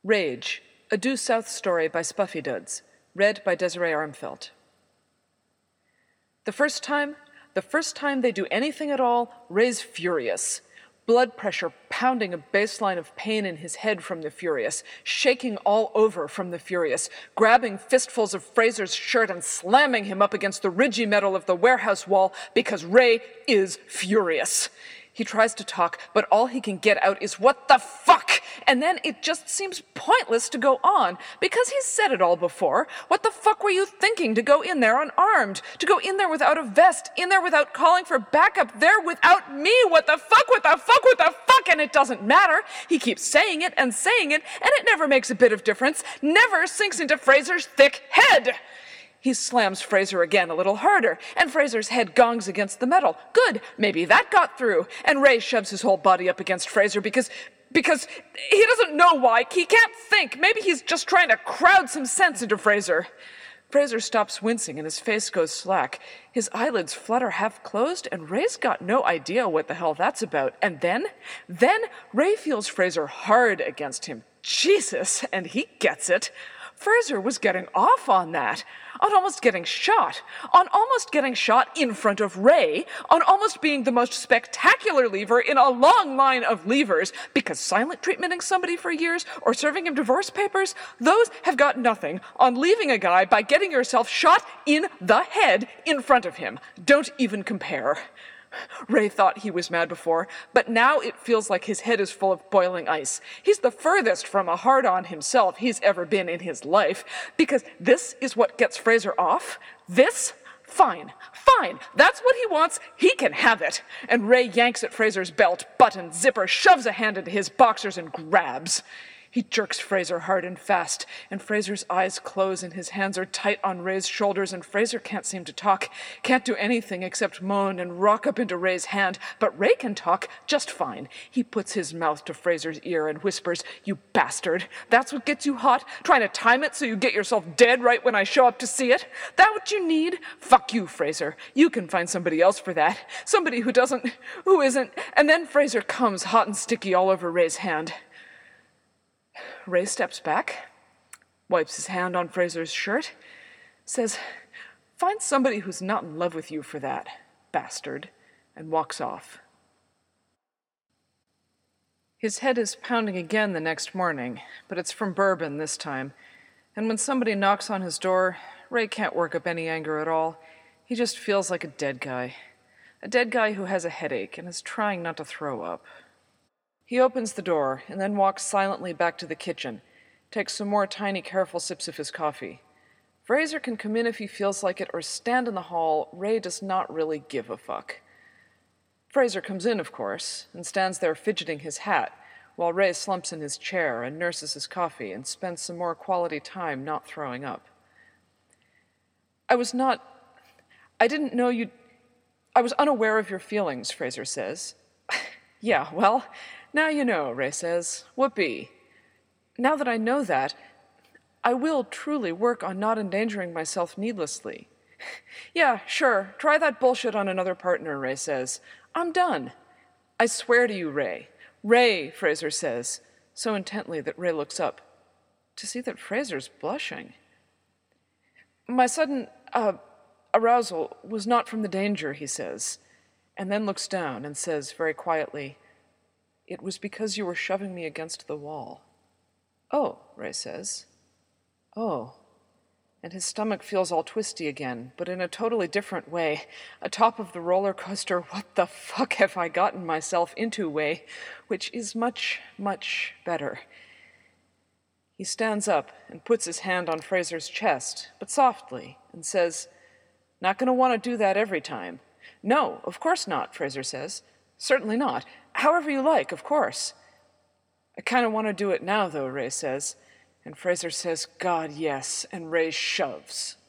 Rage, a Due South story by Spuffy Duds, read by Desiree Armfelt. The first time they do anything at all, Ray's furious. Blood pressure pounding a baseline of pain in his head from the furious, shaking all over from the furious, grabbing fistfuls of Fraser's shirt and slamming him up against the ridgy metal of the warehouse wall because Ray is furious. He tries to talk, but all he can get out is, "What the fuck?" And then it just seems pointless to go on, because he's said it all before. What the fuck were you thinking to go in there unarmed? To go in there without a vest? In there without calling for backup? There without me? What the fuck? What the fuck? What the fuck? And it doesn't matter. He keeps saying it, and it never makes a bit of difference. Never sinks into Fraser's thick head. He slams Fraser again a little harder, and Fraser's head gongs against the metal. Good, maybe that got through. And Ray shoves his whole body up against Fraser because he doesn't know why. He can't think. Maybe he's just trying to crowd some sense into Fraser. Fraser stops wincing and his face goes slack. His eyelids flutter half closed, and Ray's got no idea what the hell that's about. And then Ray feels Fraser hard against him. Jesus, and he gets it. Fraser was getting off on that, on almost getting shot in front of Ray, on almost being the most spectacular lever in a long line of levers, because silent treatmenting somebody for years or serving him divorce papers, those have got nothing on leaving a guy by getting yourself shot in the head in front of him. Don't even compare. Ray thought he was mad before, but now it feels like his head is full of boiling ice. He's the furthest from a hard-on himself he's ever been in his life, because this is what gets Fraser off. This? Fine, that's what he wants, he can have it. And Ray yanks at Fraser's belt, button, zipper, shoves a hand into his boxers and grabs. He jerks Fraser hard and fast, and Fraser's eyes close and his hands are tight on Ray's shoulders, and Fraser can't seem to talk, can't do anything except moan and rock up into Ray's hand, but Ray can talk just fine. He puts his mouth to Fraser's ear and whispers, "You bastard, that's what gets you hot? Trying to time it so you get yourself dead right when I show up to see it? That what you need? Fuck you, Fraser. You can find somebody else for that. Somebody who isn't." And then Fraser comes hot and sticky all over Ray's hand. Ray steps back, wipes his hand on Fraser's shirt, says, "Find somebody who's not in love with you for that, bastard," and walks off. His head is pounding again the next morning, but it's from bourbon this time, and when somebody knocks on his door, Ray can't work up any anger at all. He just feels like a dead guy who has a headache and is trying not to throw up. He opens the door and then walks silently back to the kitchen, takes some more tiny, careful sips of his coffee. Fraser can come in if he feels like it or stand in the hall. Ray does not really give a fuck. Fraser comes in, of course, and stands there fidgeting his hat, while Ray slumps in his chair and nurses his coffee and spends some more quality time not throwing up. I was unaware of your feelings, Fraser says. Yeah, well, now you know, Ray says. Whoopee. Now that I know that, I will truly work on not endangering myself needlessly. Yeah, sure, try that bullshit on another partner, Ray says. I'm done. I swear to you, Ray. Ray, Fraser says, so intently that Ray looks up to see that Fraser's blushing. My sudden, arousal was not from the danger, he says, and then looks down and says very quietly, "It was because you were shoving me against the wall." "Oh," Ray says. "Oh." And his stomach feels all twisty again, but in a totally different way. Atop of the roller coaster, what the fuck have I gotten myself into way, which is much, much better. He stands up and puts his hand on Fraser's chest, but softly, and says, "Not gonna want to do that every time." "No, of course not," Fraser says. "Certainly not. However you like, of course." "I kind of want to do it now, though," Ray says. And Fraser says, "God, yes," and Ray shoves.